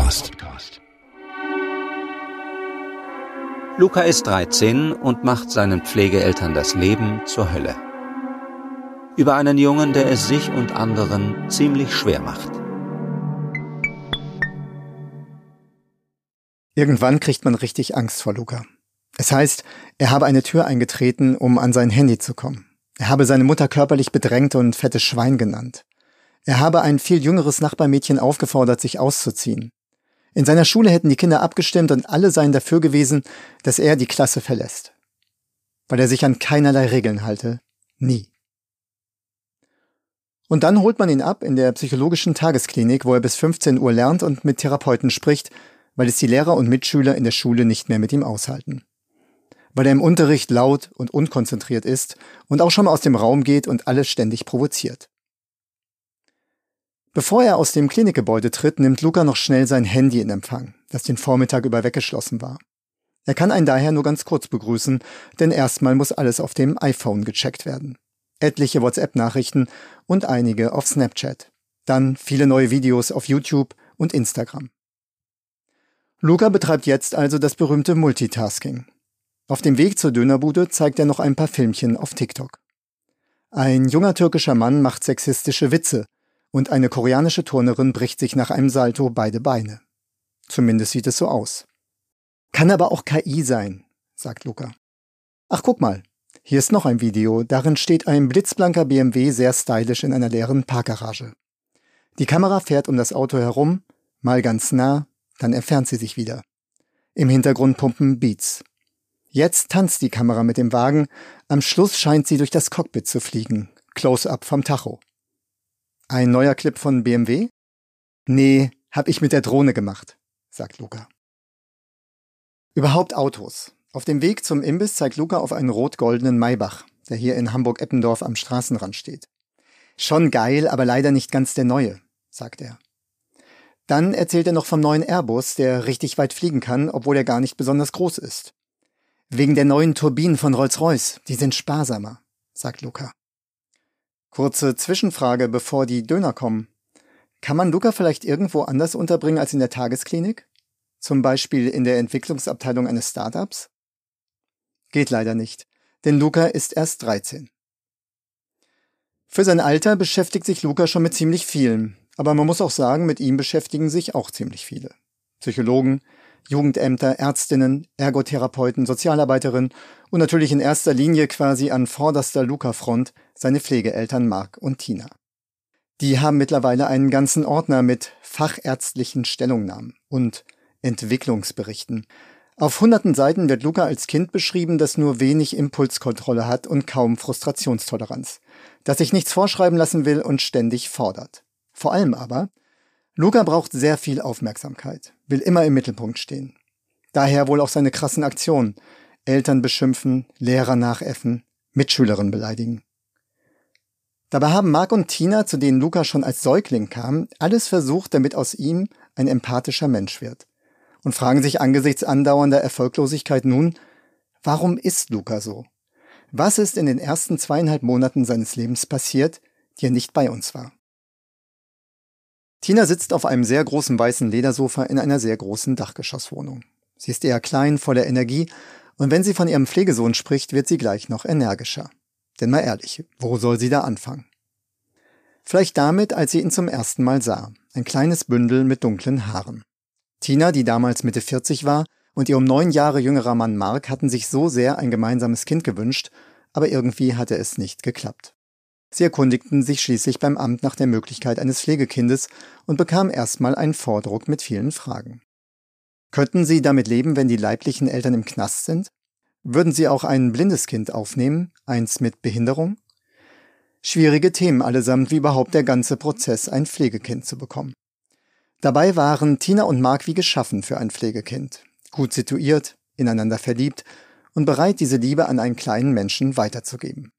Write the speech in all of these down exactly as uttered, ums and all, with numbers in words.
Podcast. Luca ist dreizehn und macht seinen Pflegeeltern das Leben zur Hölle. Über einen Jungen, der es sich und anderen ziemlich schwer macht. Irgendwann kriegt man richtig Angst vor Luca. Es heißt, er habe eine Tür eingetreten, um an sein Handy zu kommen. Er habe seine Mutter körperlich bedrängt und fettes Schwein genannt. Er habe ein viel jüngeres Nachbarmädchen aufgefordert, sich auszuziehen. In seiner Schule hätten die Kinder abgestimmt und alle seien dafür gewesen, dass er die Klasse verlässt. Weil er sich an keinerlei Regeln halte. Nie. Und dann holt man ihn ab in der psychologischen Tagesklinik, wo er bis fünfzehn Uhr lernt und mit Therapeuten spricht, weil es die Lehrer und Mitschüler in der Schule nicht mehr mit ihm aushalten. Weil er im Unterricht laut und unkonzentriert ist und auch schon mal aus dem Raum geht und alles ständig provoziert. Bevor er aus dem Klinikgebäude tritt, nimmt Luca noch schnell sein Handy in Empfang, das den Vormittag über weggeschlossen war. Er kann einen daher nur ganz kurz begrüßen, denn erstmal muss alles auf dem iPhone gecheckt werden. Etliche WhatsApp-Nachrichten und einige auf Snapchat. Dann viele neue Videos auf YouTube und Instagram. Luca betreibt jetzt also das berühmte Multitasking. Auf dem Weg zur Dönerbude zeigt er noch ein paar Filmchen auf TikTok. Ein junger türkischer Mann macht sexistische Witze und eine koreanische Turnerin bricht sich nach einem Salto beide Beine. Zumindest sieht es so aus. Kann aber auch K I sein, sagt Luca. Ach, guck mal, hier ist noch ein Video, darin steht ein blitzblanker B M W sehr stylisch in einer leeren Parkgarage. Die Kamera fährt um das Auto herum, mal ganz nah, dann entfernt sie sich wieder. Im Hintergrund pumpen Beats. Jetzt tanzt die Kamera mit dem Wagen, am Schluss scheint sie durch das Cockpit zu fliegen. Close-up vom Tacho. Ein neuer Clip von B M W? Nee, hab ich mit der Drohne gemacht, sagt Luca. Überhaupt Autos. Auf dem Weg zum Imbiss zeigt Luca auf einen rot-goldenen Maybach, der hier in Hamburg-Eppendorf am Straßenrand steht. Schon geil, aber leider nicht ganz der neue, sagt er. Dann erzählt er noch vom neuen Airbus, der richtig weit fliegen kann, obwohl er gar nicht besonders groß ist. Wegen der neuen Turbinen von Rolls-Royce, die sind sparsamer, sagt Luca. Kurze Zwischenfrage, bevor die Döner kommen. Kann man Luca vielleicht irgendwo anders unterbringen als in der Tagesklinik? Zum Beispiel in der Entwicklungsabteilung eines Startups? Geht leider nicht, denn Luca ist erst dreizehn. Für sein Alter beschäftigt sich Luca schon mit ziemlich vielem, aber man muss auch sagen, mit ihm beschäftigen sich auch ziemlich viele. Psychologen, Jugendämter, Ärztinnen, Ergotherapeuten, Sozialarbeiterinnen und natürlich in erster Linie quasi an vorderster Luca-Front seine Pflegeeltern Marc und Tina. Die haben mittlerweile einen ganzen Ordner mit fachärztlichen Stellungnahmen und Entwicklungsberichten. Auf hunderten Seiten wird Luca als Kind beschrieben, das nur wenig Impulskontrolle hat und kaum Frustrationstoleranz, das sich nichts vorschreiben lassen will und ständig fordert. Vor allem aber, Luca braucht sehr viel Aufmerksamkeit, will immer im Mittelpunkt stehen. Daher wohl auch seine krassen Aktionen. Eltern beschimpfen, Lehrer nachäffen, Mitschülerinnen beleidigen. Dabei haben Marc und Tina, zu denen Luca schon als Säugling kam, alles versucht, damit aus ihm ein empathischer Mensch wird. Und fragen sich angesichts andauernder Erfolglosigkeit nun, warum ist Luca so? Was ist in den ersten zweieinhalb Monaten seines Lebens passiert, die er nicht bei uns war? Tina sitzt auf einem sehr großen weißen Ledersofa in einer sehr großen Dachgeschosswohnung. Sie ist eher klein, voller Energie, und wenn sie von ihrem Pflegesohn spricht, wird sie gleich noch energischer. Denn mal ehrlich, wo soll sie da anfangen? Vielleicht damit, als sie ihn zum ersten Mal sah. Ein kleines Bündel mit dunklen Haaren. Tina, die damals Mitte vierzig war, und ihr um neun Jahre jüngerer Mann Marc hatten sich so sehr ein gemeinsames Kind gewünscht, aber irgendwie hatte es nicht geklappt. Sie erkundigten sich schließlich beim Amt nach der Möglichkeit eines Pflegekindes und bekamen erstmal einen Vordruck mit vielen Fragen. Könnten sie damit leben, wenn die leiblichen Eltern im Knast sind? Würden sie auch ein blindes Kind aufnehmen, eins mit Behinderung? Schwierige Themen allesamt, wie überhaupt der ganze Prozess, ein Pflegekind zu bekommen. Dabei waren Tina und Marc wie geschaffen für ein Pflegekind. Gut situiert, ineinander verliebt und bereit, diese Liebe an einen kleinen Menschen weiterzugeben.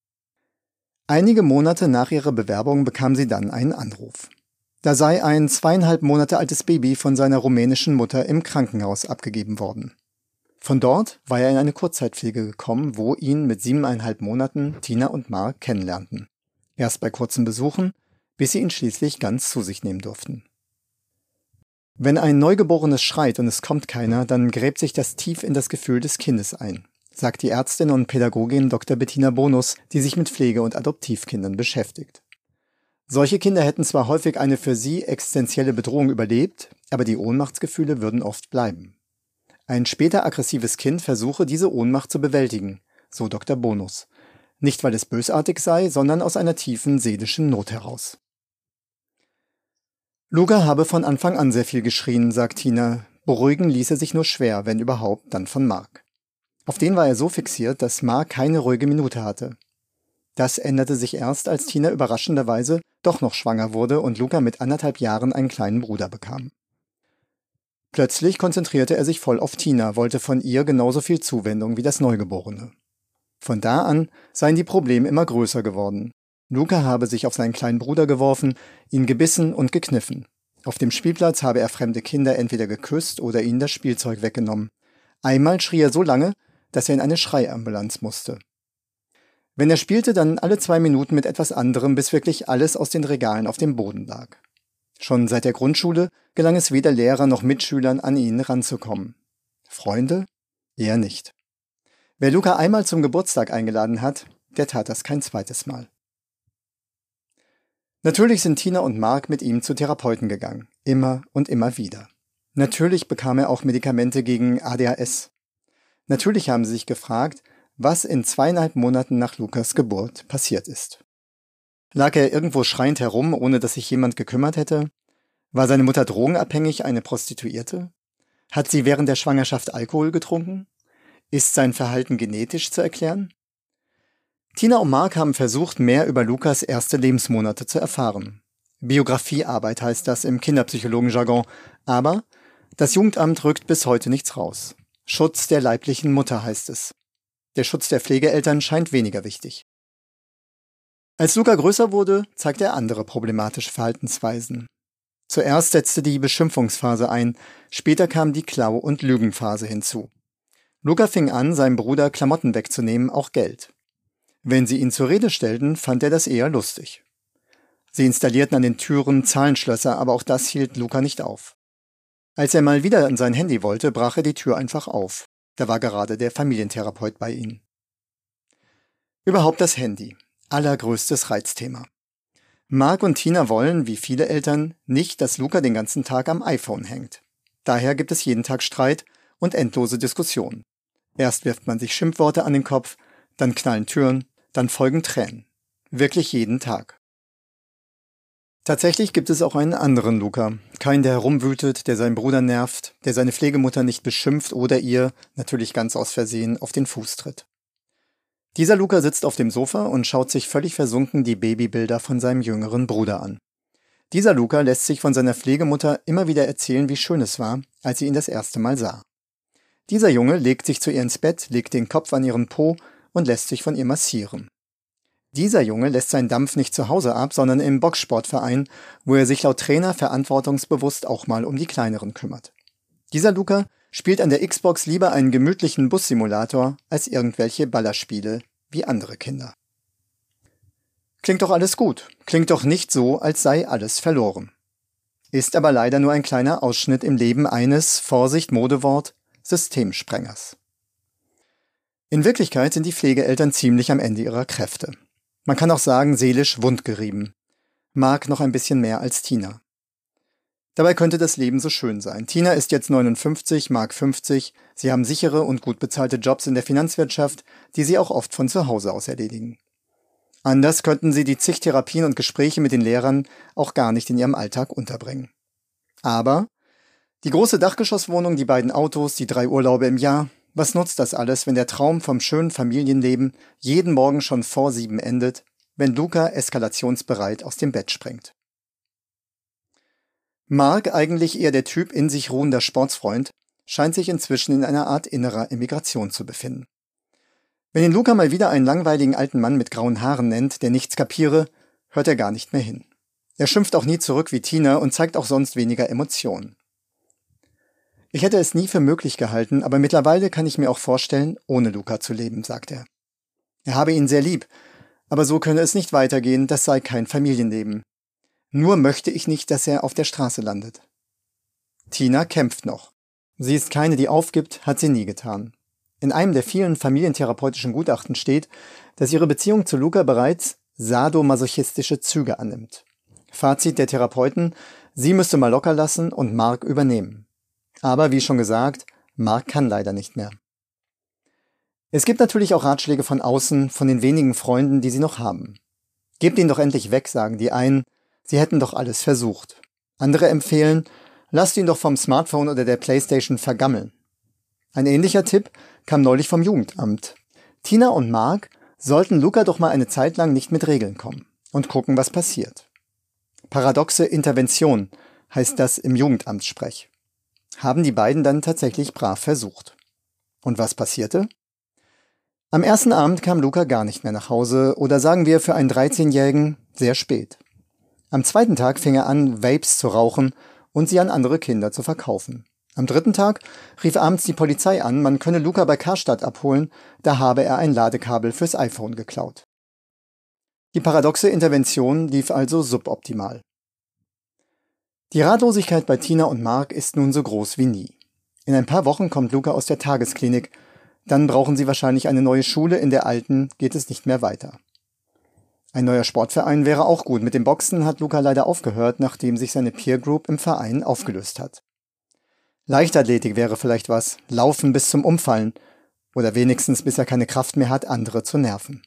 Einige Monate nach ihrer Bewerbung bekam sie dann einen Anruf. Da sei ein zweieinhalb Monate altes Baby von seiner rumänischen Mutter im Krankenhaus abgegeben worden. Von dort war er in eine Kurzzeitpflege gekommen, wo ihn mit siebeneinhalb Monaten Tina und Marc kennenlernten. Erst bei kurzen Besuchen, bis sie ihn schließlich ganz zu sich nehmen durften. Wenn ein Neugeborenes schreit und es kommt keiner, dann gräbt sich das tief in das Gefühl des Kindes ein, sagt die Ärztin und Pädagogin Doktor Bettina Bonus, die sich mit Pflege- und Adoptivkindern beschäftigt. Solche Kinder hätten zwar häufig eine für sie existenzielle Bedrohung überlebt, aber die Ohnmachtsgefühle würden oft bleiben. Ein später aggressives Kind versuche, diese Ohnmacht zu bewältigen, so Doktor Bonus. Nicht, weil es bösartig sei, sondern aus einer tiefen seelischen Not heraus. Luca habe von Anfang an sehr viel geschrien, sagt Tina. Beruhigen ließ er sich nur schwer, wenn überhaupt, dann von Mark. Auf den war er so fixiert, dass Mark keine ruhige Minute hatte. Das änderte sich erst, als Tina überraschenderweise doch noch schwanger wurde und Luca mit anderthalb Jahren einen kleinen Bruder bekam. Plötzlich konzentrierte er sich voll auf Tina, wollte von ihr genauso viel Zuwendung wie das Neugeborene. Von da an seien die Probleme immer größer geworden. Luca habe sich auf seinen kleinen Bruder geworfen, ihn gebissen und gekniffen. Auf dem Spielplatz habe er fremde Kinder entweder geküsst oder ihnen das Spielzeug weggenommen. Einmal schrie er so lange, dass er in eine Schreiambulanz musste. Wenn er spielte, dann alle zwei Minuten mit etwas anderem, bis wirklich alles aus den Regalen auf dem Boden lag. Schon seit der Grundschule gelang es weder Lehrer noch Mitschülern, an ihn ranzukommen. Freunde? Eher nicht. Wer Luca einmal zum Geburtstag eingeladen hat, der tat das kein zweites Mal. Natürlich sind Tina und Mark mit ihm zu Therapeuten gegangen. Immer und immer wieder. Natürlich bekam er auch Medikamente gegen A D H S. Natürlich haben sie sich gefragt, was in zweieinhalb Monaten nach Lukas Geburt passiert ist. Lag er irgendwo schreiend herum, ohne dass sich jemand gekümmert hätte? War seine Mutter drogenabhängig, eine Prostituierte? Hat sie während der Schwangerschaft Alkohol getrunken? Ist sein Verhalten genetisch zu erklären? Tina und Mark haben versucht, mehr über Lukas erste Lebensmonate zu erfahren. Biografiearbeit heißt das im Kinderpsychologen-Jargon, aber das Jugendamt rückt bis heute nichts raus. Schutz der leiblichen Mutter heißt es. Der Schutz der Pflegeeltern scheint weniger wichtig. Als Luca größer wurde, zeigte er andere problematische Verhaltensweisen. Zuerst setzte die Beschimpfungsphase ein, später kam die Klau- und Lügenphase hinzu. Luca fing an, seinem Bruder Klamotten wegzunehmen, auch Geld. Wenn sie ihn zur Rede stellten, fand er das eher lustig. Sie installierten an den Türen Zahlenschlösser, aber auch das hielt Luca nicht auf. Als er mal wieder an sein Handy wollte, brach er die Tür einfach auf. Da war gerade der Familientherapeut bei ihnen. Überhaupt das Handy. Allergrößtes Reizthema. Mark und Tina wollen, wie viele Eltern, nicht, dass Luca den ganzen Tag am iPhone hängt. Daher gibt es jeden Tag Streit und endlose Diskussionen. Erst wirft man sich Schimpfworte an den Kopf, dann knallen Türen, dann folgen Tränen. Wirklich jeden Tag. Tatsächlich gibt es auch einen anderen Luca. Keinen, der herumwütet, der seinen Bruder nervt, der seine Pflegemutter nicht beschimpft oder ihr, natürlich ganz aus Versehen, auf den Fuß tritt. Dieser Luca sitzt auf dem Sofa und schaut sich völlig versunken die Babybilder von seinem jüngeren Bruder an. Dieser Luca lässt sich von seiner Pflegemutter immer wieder erzählen, wie schön es war, als sie ihn das erste Mal sah. Dieser Junge legt sich zu ihr ins Bett, legt den Kopf an ihren Po und lässt sich von ihr massieren. Dieser Junge lässt seinen Dampf nicht zu Hause ab, sondern im Boxsportverein, wo er sich laut Trainer verantwortungsbewusst auch mal um die Kleineren kümmert. Dieser Luca spielt an der Xbox lieber einen gemütlichen Bussimulator als irgendwelche Ballerspiele wie andere Kinder. Klingt doch alles gut, klingt doch nicht so, als sei alles verloren. Ist aber leider nur ein kleiner Ausschnitt im Leben eines, Vorsicht Modewort, Systemsprengers. In Wirklichkeit sind die Pflegeeltern ziemlich am Ende ihrer Kräfte. Man kann auch sagen, seelisch wundgerieben. Mark noch ein bisschen mehr als Tina. Dabei könnte das Leben so schön sein. Tina ist jetzt neunundfünfzig, Mark fünfzig. Sie haben sichere und gut bezahlte Jobs in der Finanzwirtschaft, die sie auch oft von zu Hause aus erledigen. Anders könnten sie die zig Therapien und Gespräche mit den Lehrern auch gar nicht in ihrem Alltag unterbringen. Aber die große Dachgeschosswohnung, die beiden Autos, die drei Urlaube im Jahr, was nutzt das alles, wenn der Traum vom schönen Familienleben jeden Morgen schon vor sieben endet, wenn Luca eskalationsbereit aus dem Bett springt? Mark, eigentlich eher der Typ in sich ruhender Sportsfreund, scheint sich inzwischen in einer Art innerer Emigration zu befinden. Wenn ihn Luca mal wieder einen langweiligen alten Mann mit grauen Haaren nennt, der nichts kapiere, hört er gar nicht mehr hin. Er schimpft auch nie zurück wie Tina und zeigt auch sonst weniger Emotionen. Ich hätte es nie für möglich gehalten, aber mittlerweile kann ich mir auch vorstellen, ohne Luca zu leben, sagt er. Er habe ihn sehr lieb, aber so könne es nicht weitergehen, das sei kein Familienleben. Nur möchte ich nicht, dass er auf der Straße landet. Tina kämpft noch. Sie ist keine, die aufgibt, hat sie nie getan. In einem der vielen familientherapeutischen Gutachten steht, dass ihre Beziehung zu Luca bereits sadomasochistische Züge annimmt. Fazit der Therapeuten: Sie müsste mal locker lassen und Mark übernehmen. Aber wie schon gesagt, Mark kann leider nicht mehr. Es gibt natürlich auch Ratschläge von außen, von den wenigen Freunden, die sie noch haben. Gebt ihn doch endlich weg, sagen die einen, sie hätten doch alles versucht. Andere empfehlen, lasst ihn doch vom Smartphone oder der Playstation vergammeln. Ein ähnlicher Tipp kam neulich vom Jugendamt. Tina und Mark sollten Luca doch mal eine Zeit lang nicht mit Regeln kommen und gucken, was passiert. Paradoxe Intervention heißt das im Jugendamtssprech. Haben die beiden dann tatsächlich brav versucht. Und was passierte? Am ersten Abend kam Luca gar nicht mehr nach Hause oder sagen wir für einen dreizehnjährigen sehr spät. Am zweiten Tag fing er an, Vapes zu rauchen und sie an andere Kinder zu verkaufen. Am dritten Tag rief abends die Polizei an, man könne Luca bei Karstadt abholen, da habe er ein Ladekabel fürs iPhone geklaut. Die paradoxe Intervention lief also suboptimal. Die Ratlosigkeit bei Tina und Mark ist nun so groß wie nie. In ein paar Wochen kommt Luca aus der Tagesklinik. Dann brauchen sie wahrscheinlich eine neue Schule, in der alten geht es nicht mehr weiter. Ein neuer Sportverein wäre auch gut. Mit dem Boxen hat Luca leider aufgehört, nachdem sich seine Peer Group im Verein aufgelöst hat. Leichtathletik wäre vielleicht was, Laufen bis zum Umfallen oder wenigstens bis er keine Kraft mehr hat, andere zu nerven.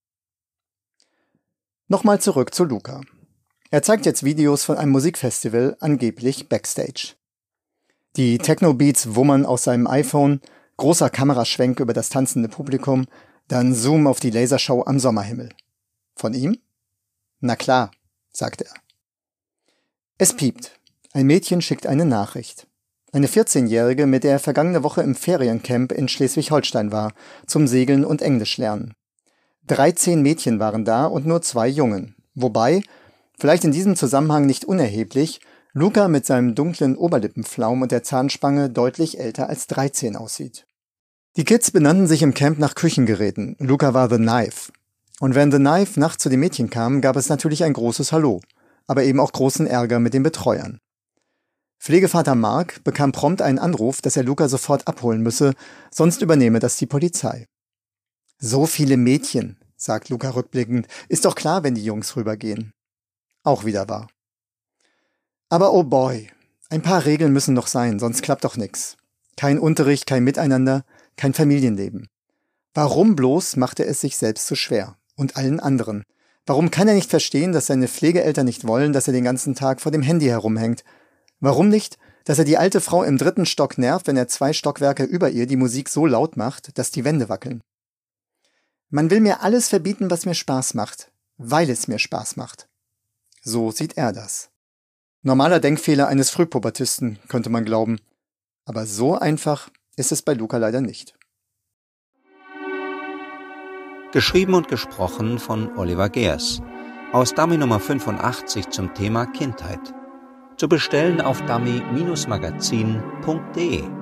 Nochmal zurück zu Luca. Er zeigt jetzt Videos von einem Musikfestival, angeblich Backstage. Die Techno-Beats wummern aus seinem iPhone, großer Kameraschwenk über das tanzende Publikum, dann Zoom auf die Lasershow am Sommerhimmel. Von ihm? Na klar, sagt er. Es piept. Ein Mädchen schickt eine Nachricht. Eine vierzehnjährige, mit der er vergangene Woche im Feriencamp in Schleswig-Holstein war, zum Segeln und Englisch lernen. dreizehn Mädchen waren da und nur zwei Jungen. Wobei, vielleicht in diesem Zusammenhang nicht unerheblich, Luca mit seinem dunklen Oberlippenflaum und der Zahnspange deutlich älter als dreizehn aussieht. Die Kids benannten sich im Camp nach Küchengeräten. Luca war The Knife. Und wenn The Knife nachts zu den Mädchen kam, gab es natürlich ein großes Hallo, aber eben auch großen Ärger mit den Betreuern. Pflegevater Mark bekam prompt einen Anruf, dass er Luca sofort abholen müsse, sonst übernehme das die Polizei. So viele Mädchen, sagt Luca rückblickend, ist doch klar, wenn die Jungs rübergehen. Auch wieder wahr. Aber oh boy, ein paar Regeln müssen noch sein, sonst klappt doch nix. Kein Unterricht, kein Miteinander, kein Familienleben. Warum bloß macht er es sich selbst so schwer? Und allen anderen. Warum kann er nicht verstehen, dass seine Pflegeeltern nicht wollen, dass er den ganzen Tag vor dem Handy herumhängt? Warum nicht, dass er die alte Frau im dritten Stock nervt, wenn er zwei Stockwerke über ihr die Musik so laut macht, dass die Wände wackeln? Man will mir alles verbieten, was mir Spaß macht, weil es mir Spaß macht. So sieht er das. Normaler Denkfehler eines Frühpubertisten, könnte man glauben. Aber so einfach ist es bei Luca leider nicht. Geschrieben und gesprochen von Oliver Geers. Aus Dummy Nummer fünfundachtzig zum Thema Kindheit. Zu bestellen auf dummy Bindestrich magazin punkt de.